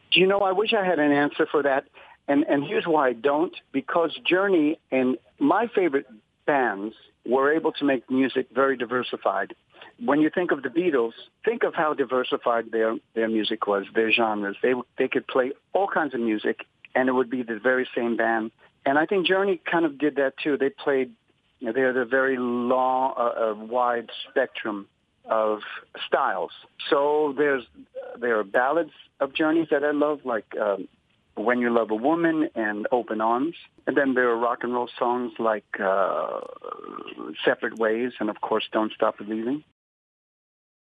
Do you know, I wish I had an answer for that. And here's why I don't. Because Journey and my favorite bands were able to make music very diversified. When you think of the Beatles, think of how diversified their music was, their genres. They could play all kinds of music, and it would be the very same band. And I think Journey kind of did that too. They played, they had a very long, wide spectrum of styles. So there are ballads of Journey that I love, like When You Love a Woman and Open Arms. And then there are rock and roll songs like Separate Ways and, of course, Don't Stop Believing.